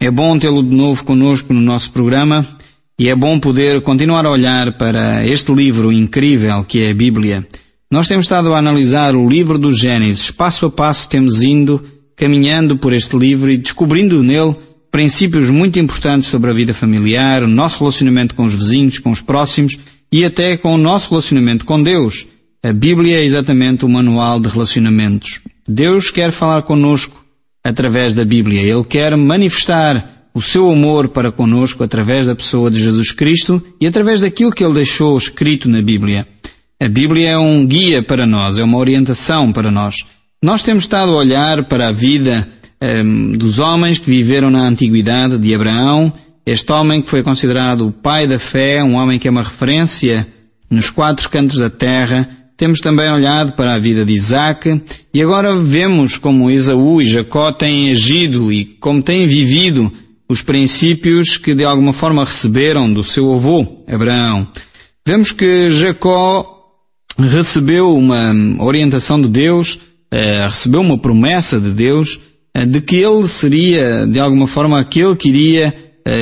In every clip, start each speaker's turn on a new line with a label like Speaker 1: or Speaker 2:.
Speaker 1: É bom tê-lo de novo connosco no nosso programa e é bom poder continuar a olhar para este livro incrível que é a Bíblia. Nós temos estado a analisar o livro do Gênesis. Passo a passo temos indo, caminhando por este livro e descobrindo nele princípios muito importantes sobre a vida familiar, o nosso relacionamento com os vizinhos, com os próximos e até com o nosso relacionamento com Deus. A Bíblia é exatamente o manual de relacionamentos. Deus quer falar connosco através da Bíblia. Ele quer manifestar o seu amor para connosco através da pessoa de Jesus Cristo e através daquilo que Ele deixou escrito na Bíblia. A Bíblia é um guia para nós, é uma orientação para nós. Nós temos estado a olhar para a vida dos homens que viveram na antiguidade, de Abraão, este homem que foi considerado o pai da fé, um homem que é uma referência nos quatro cantos da terra. Temos também olhado para a vida de Isaac e agora vemos como Esaú e Jacó têm agido e como têm vivido os princípios que de alguma forma receberam do seu avô, Abraão. Vemos que Jacó recebeu uma orientação de Deus, recebeu uma promessa de Deus, de que ele seria de alguma forma aquele que iria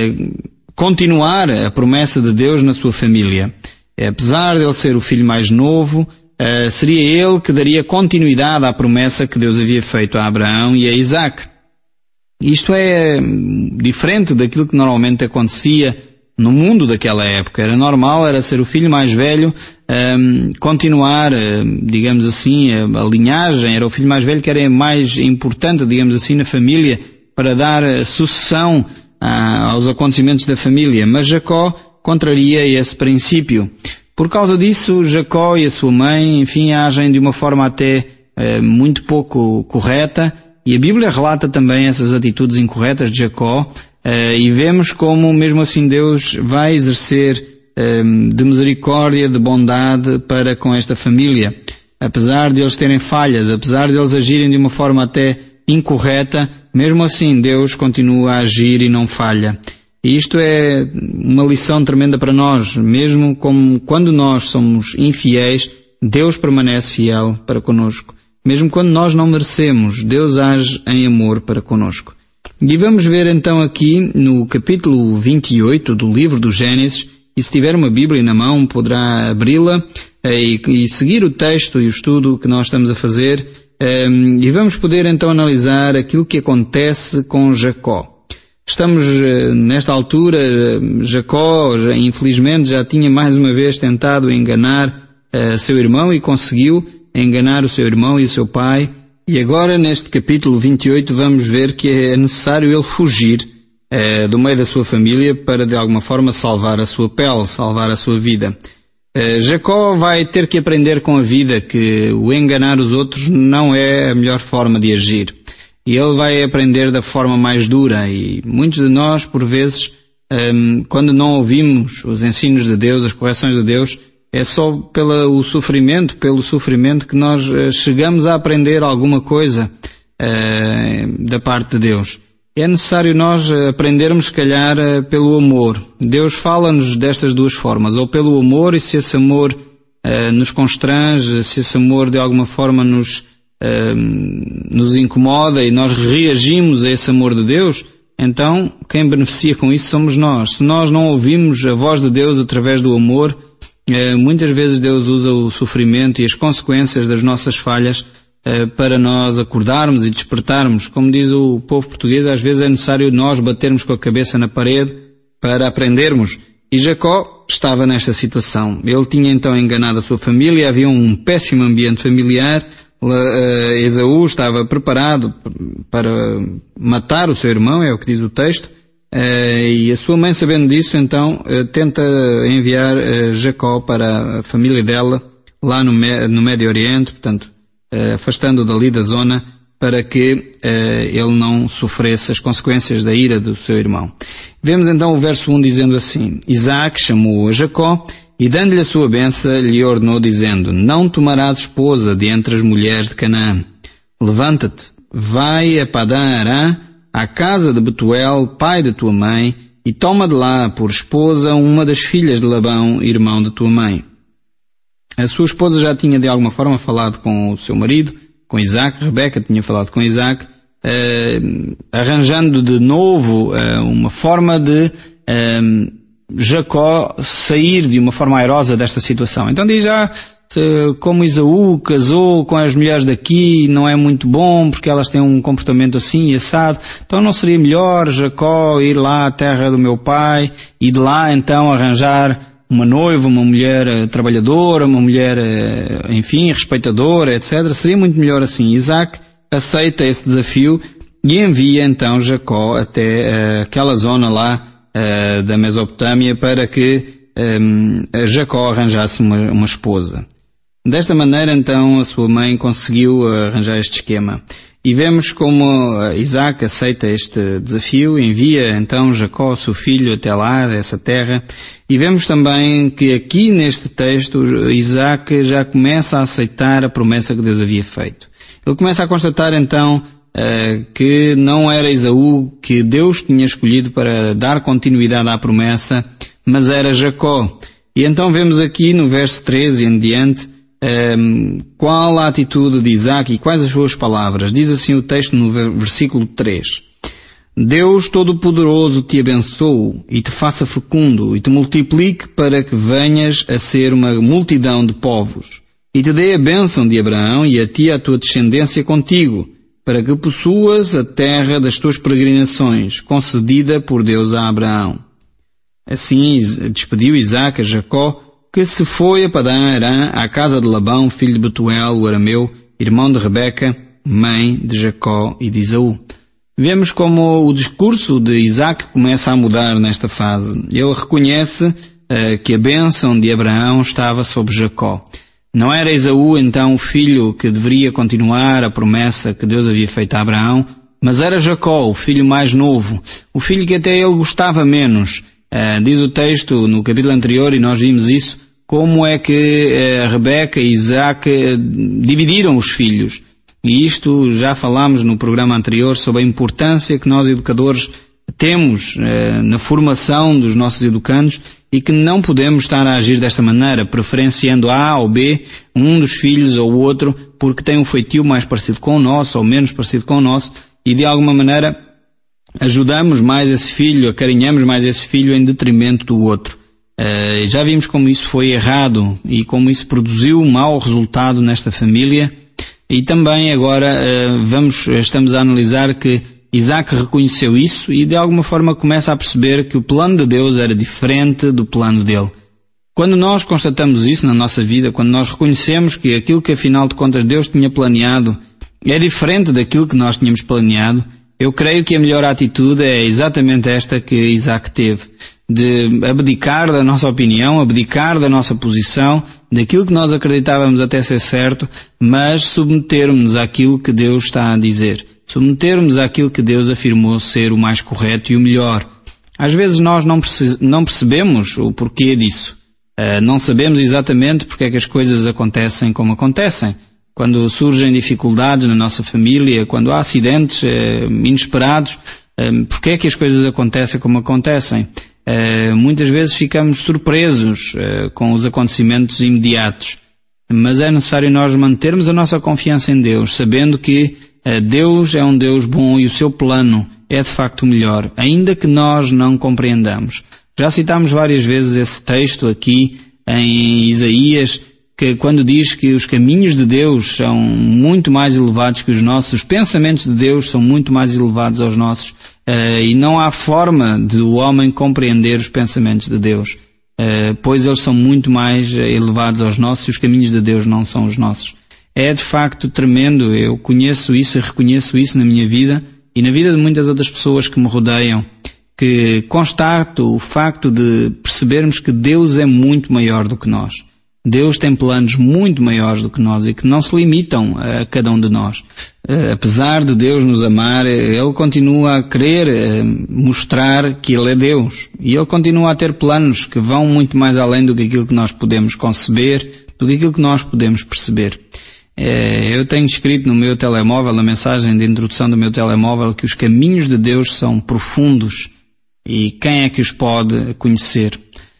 Speaker 1: continuar a promessa de Deus na sua família. Apesar de ele ser o filho mais novo, seria ele que daria continuidade à promessa que Deus havia feito a Abraão e a Isaac. Isto é diferente daquilo que normalmente acontecia no mundo daquela época. Era normal, era ser o filho mais velho, continuar, digamos assim, a linhagem. Era o filho mais velho que era mais importante, digamos assim, na família, para dar sucessão aos acontecimentos da família. Mas Jacó contraria esse princípio. Por causa disso, Jacó e a sua mãe, enfim, agem de uma forma até muito pouco correta, e a Bíblia relata também essas atitudes incorretas de Jacó, e vemos como mesmo assim Deus vai exercer de misericórdia, de bondade para com esta família. Apesar de eles terem falhas, apesar de eles agirem de uma forma até incorreta, mesmo assim Deus continua a agir e não falha. E isto é uma lição tremenda para nós. Mesmo como quando nós somos infiéis, Deus permanece fiel para conosco. Mesmo quando nós não merecemos, Deus age em amor para conosco. E vamos ver então aqui no capítulo 28 do livro do Gênesis, e se tiver uma Bíblia na mão poderá abri-la e seguir o texto e o estudo que nós estamos a fazer, e vamos poder então analisar aquilo que acontece com Jacó. Estamos nesta altura, Jacó infelizmente já tinha mais uma vez tentado enganar seu irmão e conseguiu enganar o seu irmão e o seu pai. E agora neste capítulo 28 vamos ver que é necessário ele fugir do meio da sua família para de alguma forma salvar a sua pele, salvar a sua vida. Jacó vai ter que aprender com a vida que o enganar os outros não é a melhor forma de agir. E ele vai aprender da forma mais dura, e muitos de nós, por vezes, quando não ouvimos os ensinos de Deus, as correções de Deus, é só pelo sofrimento que nós chegamos a aprender alguma coisa da parte de Deus. É necessário nós aprendermos, se calhar, pelo amor. Deus fala-nos destas duas formas, ou pelo amor, e se esse amor nos constrange, se esse amor de alguma forma nos incomoda e nós reagimos a esse amor de Deus, então quem beneficia com isso somos nós. Se nós não ouvimos a voz de Deus através do amor, muitas vezes Deus usa o sofrimento e as consequências das nossas falhas para nós acordarmos e despertarmos. Como diz o povo português, às vezes é necessário nós batermos com a cabeça na parede para aprendermos. E Jacó estava nesta situação. Ele tinha então enganado a sua família, havia um péssimo ambiente familiar. Esaú estava preparado para matar o seu irmão, é o que diz o texto, e a sua mãe, sabendo disso, então tenta enviar Jacó para a família dela lá no Médio Oriente, portanto afastando-o dali da zona para que ele não sofresse as consequências da ira do seu irmão. Vemos então o verso 1 dizendo assim: Isaac chamou a Jacó e, dando-lhe a sua bênção, lhe ordenou, dizendo: Não tomarás esposa de entre as mulheres de Canaã. Levanta-te, vai a Padã-Arã, à casa de Betuel, pai de tua mãe, e toma de lá por esposa uma das filhas de Labão, irmão de tua mãe. A sua esposa já tinha de alguma forma falado com o seu marido, com Isaac. Rebeca tinha falado com Isaac, arranjando de novo uma forma de Jacó sair de uma forma airosa desta situação. Então diz, como Esaú casou com as mulheres daqui, não é muito bom porque elas têm um comportamento assim e assado, então não seria melhor Jacó ir lá à terra do meu pai e de lá então arranjar uma noiva, uma mulher trabalhadora, uma mulher, enfim, respeitadora, etc. Seria muito melhor assim. Isaac aceita esse desafio e envia então Jacó até aquela zona lá da Mesopotâmia para que Jacó arranjasse uma esposa. Desta maneira então a sua mãe conseguiu arranjar este esquema. E vemos como Isaac aceita este desafio, envia então Jacó, seu filho, até lá, dessa terra. E vemos também que aqui neste texto Isaac já começa a aceitar a promessa que Deus havia feito. Ele começa a constatar então que não era Esaú que Deus tinha escolhido para dar continuidade à promessa, mas era Jacó. E então vemos aqui no verso 13 em diante qual a atitude de Isaac e quais as suas palavras. Diz assim o texto no versículo 3. Deus Todo-Poderoso te abençoe e te faça fecundo e te multiplique para que venhas a ser uma multidão de povos. E te dê a bênção de Abraão e a ti a tua descendência contigo, para que possuas a terra das tuas peregrinações, concedida por Deus a Abraão. Assim despediu Isaac a Jacó, que se foi a Padã-Arã, à casa de Labão, filho de Betuel, o arameu, irmão de Rebeca, mãe de Jacó e de Esaú. Vemos como o discurso de Isaac começa a mudar nesta fase. Ele reconhece que a bênção de Abraão estava sobre Jacó. Não era Esaú, então, o filho que deveria continuar a promessa que Deus havia feito a Abraão, mas era Jacó, o filho mais novo, o filho que até ele gostava menos. Diz o texto no capítulo anterior, e nós vimos isso, como é que Rebeca e Isaac dividiram os filhos. E isto já falámos no programa anterior sobre a importância que nós educadores temos na formação dos nossos educandos e que não podemos estar a agir desta maneira, preferenciando A ou B, um dos filhos ou o outro, porque tem um feitio mais parecido com o nosso ou menos parecido com o nosso, e de alguma maneira ajudamos mais esse filho, acarinhamos mais esse filho em detrimento do outro. Já vimos como isso foi errado e como isso produziu um mau resultado nesta família. E também agora estamos a analisar que Isaac reconheceu isso e de alguma forma começa a perceber que o plano de Deus era diferente do plano dele. Quando nós constatamos isso na nossa vida, quando nós reconhecemos que aquilo que afinal de contas Deus tinha planeado é diferente daquilo que nós tínhamos planeado, eu creio que a melhor atitude é exatamente esta que Isaac teve, de abdicar da nossa opinião, abdicar da nossa posição, daquilo que nós acreditávamos até ser certo, mas submetermos àquilo que Deus está a dizer, submetermos àquilo que Deus afirmou ser o mais correto e o melhor. Às vezes nós não percebemos o porquê disso, não sabemos exatamente porque é que as coisas acontecem como acontecem. Quando surgem dificuldades na nossa família, quando há acidentes inesperados, porque é que as coisas acontecem como acontecem? Muitas vezes ficamos surpresos com os acontecimentos imediatos, mas é necessário nós mantermos a nossa confiança em Deus, sabendo que Deus é um Deus bom e o seu plano é de facto o melhor, ainda que nós não compreendamos. Já citámos várias vezes esse texto aqui em Isaías, que quando diz que os caminhos de Deus são muito mais elevados que os nossos, os pensamentos de Deus são muito mais elevados aos nossos, e não há forma de o homem compreender os pensamentos de Deus, pois eles são muito mais elevados aos nossos e os caminhos de Deus não são os nossos. É de facto tremendo, eu conheço isso e reconheço isso na minha vida e na vida de muitas outras pessoas que me rodeiam, que constato o facto de percebermos que Deus é muito maior do que nós. Deus tem planos muito maiores do que nós e que não se limitam a cada um de nós. Apesar de Deus nos amar, Ele continua a querer mostrar que Ele é Deus. E Ele continua a ter planos que vão muito mais além do que aquilo que nós podemos conceber, do que aquilo que nós podemos perceber. Eu tenho escrito no meu telemóvel, na mensagem de introdução do meu telemóvel, que os caminhos de Deus são profundos e quem é que os pode conhecer?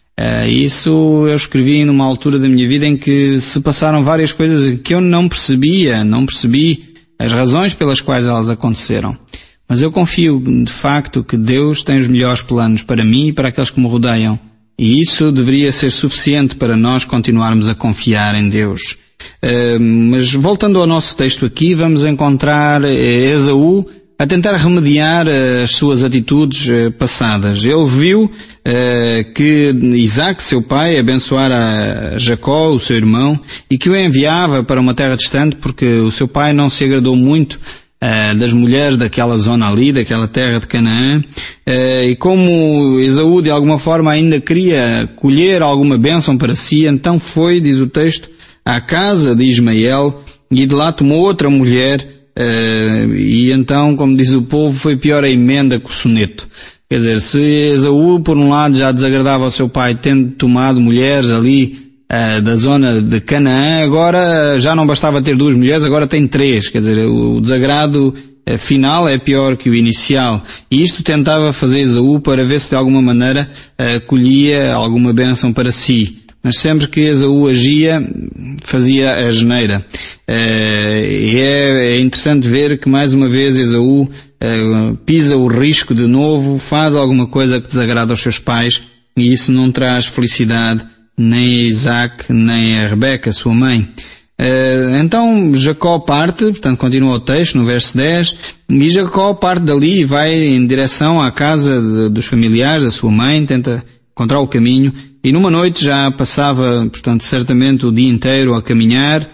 Speaker 1: Isso eu escrevi numa altura da minha vida em que se passaram várias coisas que eu não percebi as razões pelas quais elas aconteceram. Mas eu confio, de facto, que Deus tem os melhores planos para mim e para aqueles que me rodeiam. E isso deveria ser suficiente para nós continuarmos a confiar em Deus. Mas voltando ao nosso texto aqui, vamos encontrar Esaú a tentar remediar as suas atitudes passadas. Ele viu que Isaac, seu pai, abençoara a Jacó, o seu irmão, e que o enviava para uma terra distante porque o seu pai não se agradou muito das mulheres daquela zona ali, daquela terra de Canaã, e como Esaú de alguma forma ainda queria colher alguma bênção para si, então foi, diz o texto, à casa de Ismael e de lá tomou outra mulher, e então, como diz o povo, foi pior a emenda que o soneto. Quer dizer, se Esaú por um lado já desagradava ao seu pai tendo tomado mulheres ali da zona de Canaã, agora já não bastava ter 2 mulheres, agora tem 3. Quer dizer, o desagrado final é pior que o inicial. E isto tentava fazer Esaú para ver se de alguma maneira colhia alguma bênção para si. Mas sempre que Esaú agia, fazia a asneira. E é interessante ver que mais uma vez Esaú pisa o risco de novo, faz alguma coisa que desagrada aos seus pais, e isso não traz felicidade nem a Isaac, nem a Rebeca, sua mãe. Então Jacó parte, portanto continua o texto no verso 10, e Jacó parte dali e vai em direção à casa dos familiares da sua mãe, tenta encontrar o caminho, e numa noite já passava, portanto, certamente o dia inteiro a caminhar.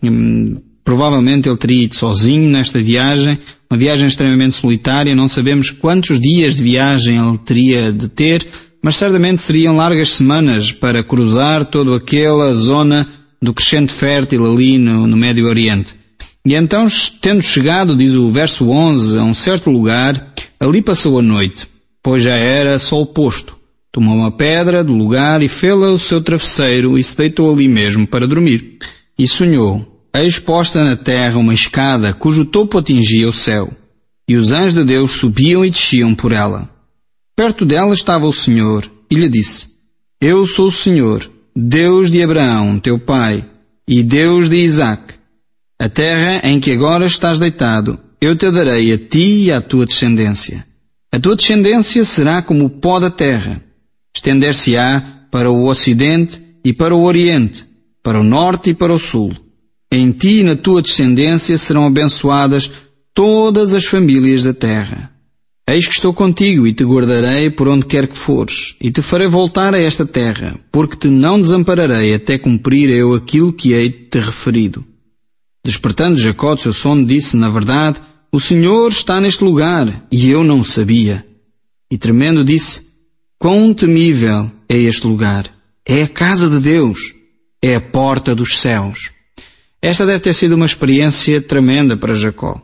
Speaker 1: Provavelmente ele teria ido sozinho nesta viagem, uma viagem extremamente solitária, não sabemos quantos dias de viagem ele teria de ter, mas certamente seriam largas semanas para cruzar toda aquela zona do crescente fértil ali no Médio Oriente. E então, tendo chegado, diz o verso 11, a um certo lugar, ali passou a noite, pois já era sol posto. Tomou uma pedra do lugar e fê-la o seu travesseiro e se deitou ali mesmo para dormir. E sonhou, eis posta na terra uma escada cujo topo atingia o céu, e os anjos de Deus subiam e desciam por ela. Perto dela estava o Senhor, e lhe disse, eu sou o Senhor, Deus de Abraão, teu pai, e Deus de Isaac. A terra em que agora estás deitado, eu te darei a ti e à tua descendência. A tua descendência será como o pó da terra. Estender-se-á para o ocidente e para o oriente, para o norte e para o sul. Em ti e na tua descendência serão abençoadas todas as famílias da terra. Eis que estou contigo e te guardarei por onde quer que fores, e te farei voltar a esta terra, porque te não desampararei até cumprir eu aquilo que hei de te referido. Despertando Jacó do seu sono, disse, na verdade, o Senhor está neste lugar, e eu não o sabia. E tremendo disse, quão temível é este lugar! É a casa de Deus, é a porta dos céus. Esta deve ter sido uma experiência tremenda para Jacó.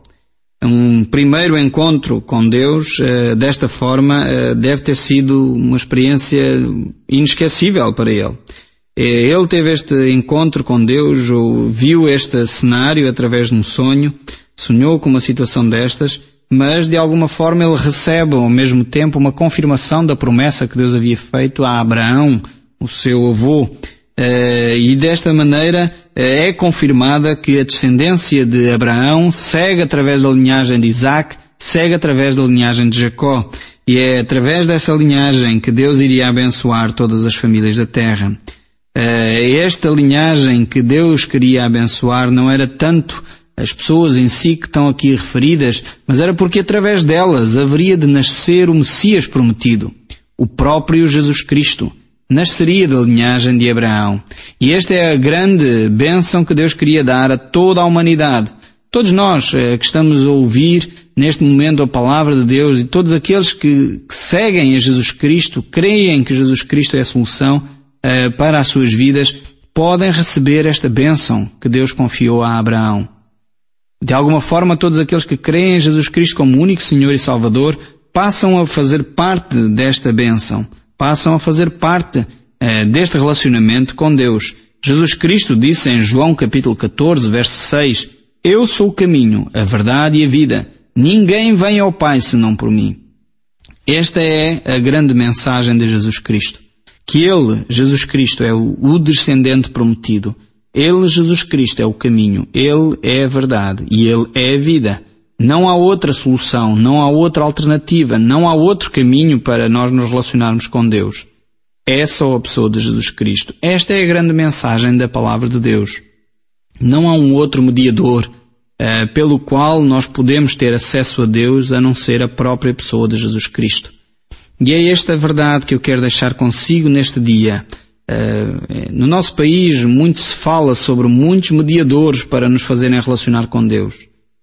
Speaker 1: Um primeiro encontro com Deus, desta forma, deve ter sido uma experiência inesquecível para ele. Ele teve este encontro com Deus, ou viu este cenário através de um sonho, sonhou com uma situação destas, mas de alguma forma ele recebe ao mesmo tempo uma confirmação da promessa que Deus havia feito a Abraão, o seu avô, e desta maneira é confirmada que a descendência de Abraão segue através da linhagem de Isaac, segue através da linhagem de Jacó, e é através dessa linhagem que Deus iria abençoar todas as famílias da terra. Esta linhagem que Deus queria abençoar não era tanto as pessoas em si que estão aqui referidas, mas era porque através delas haveria de nascer o Messias prometido, o próprio Jesus Cristo. Nasceria da linhagem de Abraão. E esta é a grande bênção que Deus queria dar a toda a humanidade. Todos nós que estamos a ouvir neste momento a palavra de Deus e todos aqueles que seguem a Jesus Cristo, creem que Jesus Cristo é a solução para as suas vidas, podem receber esta bênção que Deus confiou a Abraão. De alguma forma, todos aqueles que creem em Jesus Cristo como único Senhor e Salvador passam a fazer parte desta bênção, passam a fazer parte deste relacionamento com Deus. Jesus Cristo disse em João capítulo 14, verso 6, eu sou o caminho, a verdade e a vida. Ninguém vem ao Pai senão por mim. Esta é a grande mensagem de Jesus Cristo. Que Ele, Jesus Cristo, é o descendente prometido. Ele, Jesus Cristo, é o caminho, Ele é a verdade e Ele é a vida. Não há outra solução, não há outra alternativa, não há outro caminho para nós nos relacionarmos com Deus. É só a pessoa de Jesus Cristo. Esta é a grande mensagem da palavra de Deus. Não há um outro mediador pelo qual nós podemos ter acesso a Deus a não ser a própria pessoa de Jesus Cristo. E é esta a verdade que eu quero deixar consigo neste dia. No nosso país muito se fala sobre muitos mediadores para nos fazerem relacionar com Deus.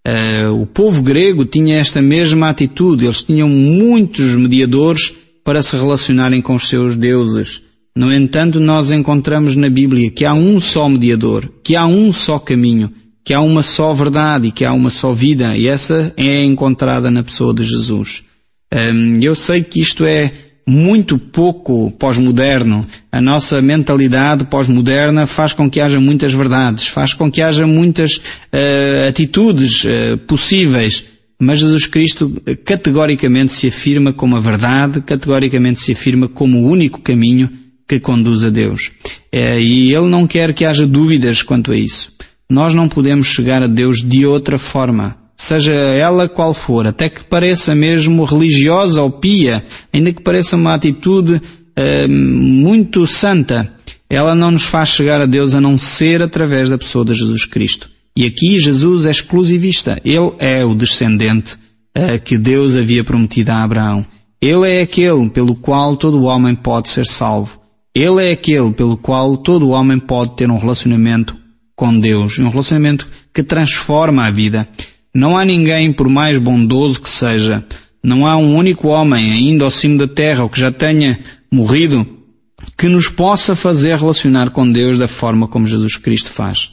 Speaker 1: O povo grego tinha esta mesma atitude. Eles tinham muitos mediadores para se relacionarem com os seus deuses. No entanto, nós encontramos na Bíblia que há um só mediador, que há um só caminho, que há uma só verdade e que há uma só vida, e essa é encontrada na pessoa de Jesus. Eu sei que isto é muito pouco pós-moderno. A nossa mentalidade pós-moderna faz com que haja muitas verdades, faz com que haja muitas atitudes possíveis, mas Jesus Cristo categoricamente se afirma como a verdade, categoricamente se afirma como o único caminho que conduz a Deus. E Ele não quer que haja dúvidas quanto a isso. Nós não podemos chegar a Deus de outra forma, seja ela qual for, até que pareça mesmo religiosa ou pia, ainda que pareça uma atitude muito santa, ela não nos faz chegar a Deus a não ser através da pessoa de Jesus Cristo. E aqui Jesus é exclusivista. Ele é o descendente que Deus havia prometido a Abraão. Ele é aquele pelo qual todo homem pode ser salvo. Ele é aquele pelo qual todo homem pode ter um relacionamento com Deus, um relacionamento que transforma a vida. Não há ninguém, por mais bondoso que seja, não há um único homem ainda ao cimo da terra ou que já tenha morrido que nos possa fazer relacionar com Deus da forma como Jesus Cristo faz.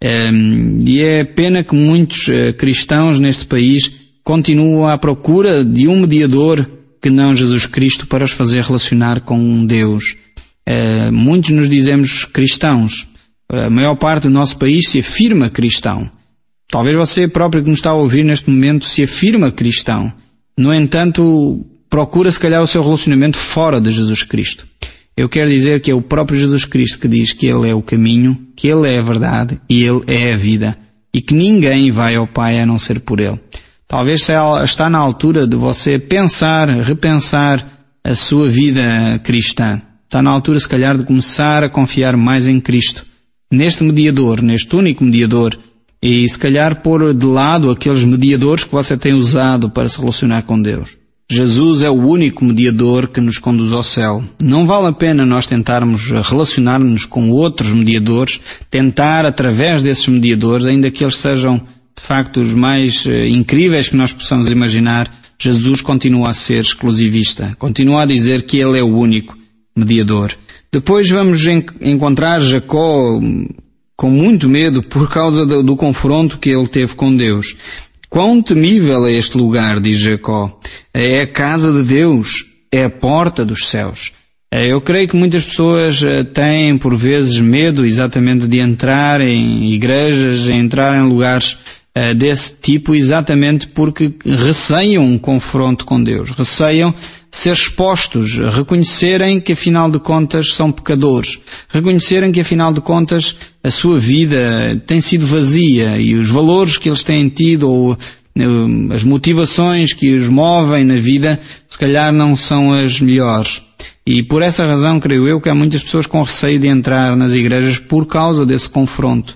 Speaker 1: E é pena que muitos cristãos neste país continuam à procura de um mediador que não Jesus Cristo para os fazer relacionar com Deus. Muitos nos dizemos cristãos. A maior parte do nosso país se afirma cristão. Talvez você próprio que nos está a ouvir neste momento se afirma cristão. No entanto, procura se calhar o seu relacionamento fora de Jesus Cristo. Eu quero dizer que é o próprio Jesus Cristo que diz que Ele é o caminho, que Ele é a verdade e Ele é a vida. E que ninguém vai ao Pai a não ser por Ele. Talvez está na altura de você pensar, repensar a sua vida cristã. Está na altura se calhar de começar a confiar mais em Cristo. Neste mediador, neste único mediador. E se calhar pôr de lado aqueles mediadores que você tem usado para se relacionar com Deus. Jesus é o único mediador que nos conduz ao céu. Não vale a pena nós tentarmos relacionar-nos com outros mediadores, tentar através desses mediadores, ainda que eles sejam de facto os mais incríveis que nós possamos imaginar, Jesus continua a ser exclusivista, continua a dizer que Ele é o único mediador. Depois vamos encontrar Jacó com muito medo por causa do confronto que ele teve com Deus. Quão temível é este lugar, diz Jacó. É a casa de Deus, é a porta dos céus. Eu creio que muitas pessoas têm por vezes medo exatamente de entrar em igrejas, entrar em lugares desse tipo, exatamente porque receiam um confronto com Deus, receiam ser expostos, reconhecerem que afinal de contas são pecadores, reconhecerem que afinal de contas a sua vida tem sido vazia e os valores que eles têm tido ou as motivações que os movem na vida se calhar não são as melhores. E por essa razão creio eu que há muitas pessoas com receio de entrar nas igrejas por causa desse confronto.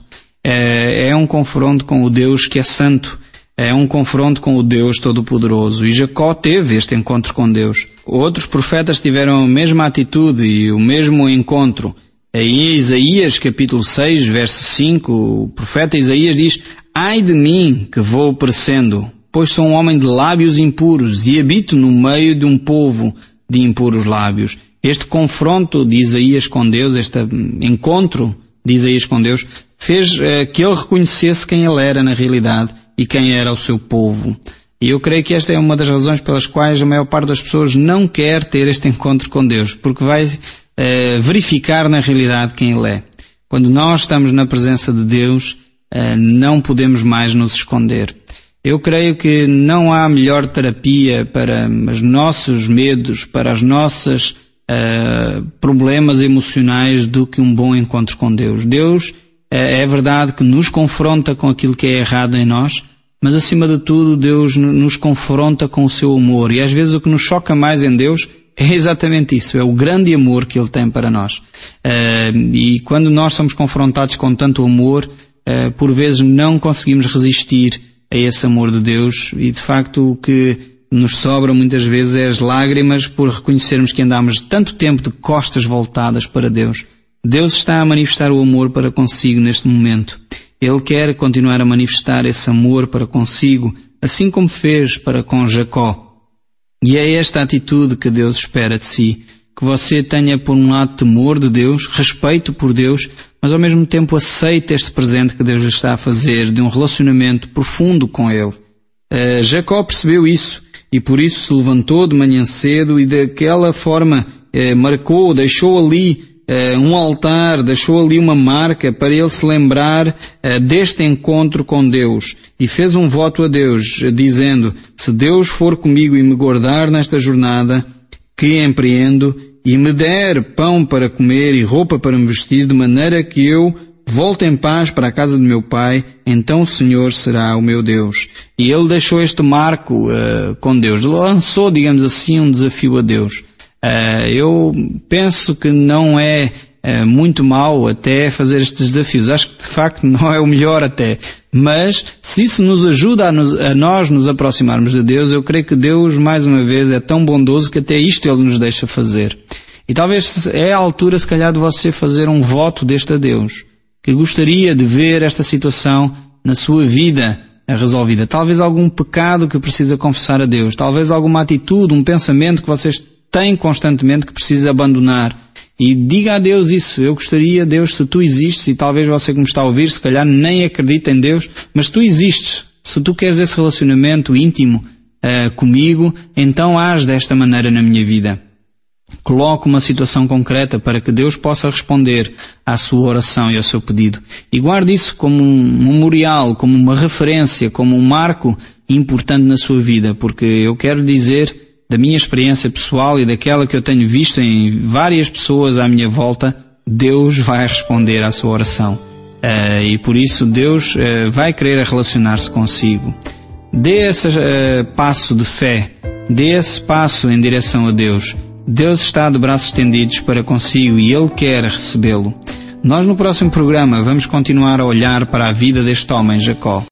Speaker 1: É um confronto com o Deus que é santo. É um confronto com o Deus Todo-Poderoso. E Jacó teve este encontro com Deus. Outros profetas tiveram a mesma atitude e o mesmo encontro. Em Isaías capítulo 6, verso 5, o profeta Isaías diz: Ai de mim que vou perecendo, pois sou um homem de lábios impuros e habito no meio de um povo de impuros lábios. Este confronto de Isaías com Deus, este encontro de Isaías com Deus, fez que ele reconhecesse quem ele era na realidade e quem era o seu povo. E eu creio que esta é uma das razões pelas quais a maior parte das pessoas não quer ter este encontro com Deus, porque vai verificar na realidade quem Ele é. Quando nós estamos na presença de Deus, não podemos mais nos esconder. Eu creio que não há melhor terapia para os nossos medos, para as nossas problemas emocionais do que um bom encontro com Deus. Deus é verdade que nos confronta com aquilo que é errado em nós, mas acima de tudo Deus nos confronta com o seu amor. E às vezes o que nos choca mais em Deus é exatamente isso, é o grande amor que Ele tem para nós. E quando nós somos confrontados com tanto amor, por vezes não conseguimos resistir a esse amor de Deus, e de facto o que nos sobra muitas vezes é as lágrimas por reconhecermos que andamos tanto tempo de costas voltadas para Deus. Deus está a manifestar o amor para consigo neste momento. Ele quer continuar a manifestar esse amor para consigo, assim como fez para com Jacó. E é esta atitude que Deus espera de si, que você tenha por um lado temor de Deus, respeito por Deus, mas ao mesmo tempo aceite este presente que Deus lhe está a fazer, de um relacionamento profundo com Ele. Jacó percebeu isso e por isso se levantou de manhã cedo e daquela forma deixou ali um altar, deixou ali uma marca para ele se lembrar deste encontro com Deus, e fez um voto a Deus, dizendo: se Deus for comigo e me guardar nesta jornada que empreendo, e me der pão para comer e roupa para me vestir, de maneira que eu volte em paz para a casa de meu pai, então o Senhor será o meu Deus. E ele deixou este marco com Deus, lançou, digamos assim, um desafio a Deus. Eu penso que não é muito mau até fazer estes desafios. Acho que de facto não é o melhor até. Mas se isso nos ajuda a nós nos aproximarmos de Deus, eu creio que Deus mais uma vez é tão bondoso que até isto Ele nos deixa fazer. E talvez é a altura se calhar de você fazer um voto deste a Deus, que gostaria de ver esta situação na sua vida resolvida. Talvez algum pecado que precisa confessar a Deus. Talvez alguma atitude, um pensamento que vocês têm constantemente que precisa abandonar. E diga a Deus isso. Eu gostaria, Deus, se Tu existes, e talvez você que me está a ouvir, se calhar nem acredita em Deus, mas Tu existes. Se Tu queres esse relacionamento íntimo comigo, então age desta maneira na minha vida. Coloque uma situação concreta para que Deus possa responder à sua oração e ao seu pedido. E guarde isso como um memorial, como uma referência, como um marco importante na sua vida, porque eu quero dizer, da minha experiência pessoal e daquela que eu tenho visto em várias pessoas à minha volta, Deus vai responder à sua oração. E por isso Deus vai querer relacionar-se consigo. Dê esse passo de fé, dê esse passo em direção a Deus. Deus está de braços estendidos para consigo e Ele quer recebê-lo. Nós no próximo programa vamos continuar a olhar para a vida deste homem, Jacó.